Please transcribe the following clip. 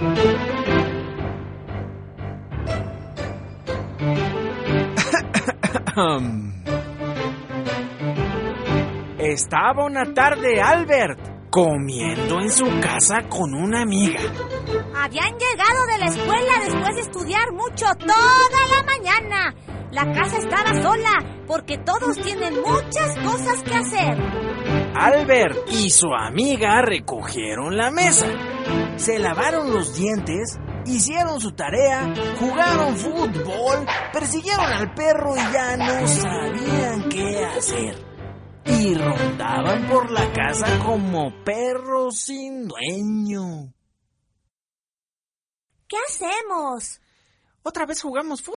Estaba una tarde Albert comiendo en su casa con una amiga. Habían llegado de la escuela después de estudiar mucho toda la mañana. La casa estaba sola porque todos tienen muchas cosas que hacer. Albert y su amiga recogieron la mesa, se lavaron los dientes, hicieron su tarea, jugaron fútbol, persiguieron al perro y ya no sabían qué hacer. Y rondaban por la casa como perros sin dueño. ¿Qué hacemos? Otra vez jugamos fútbol.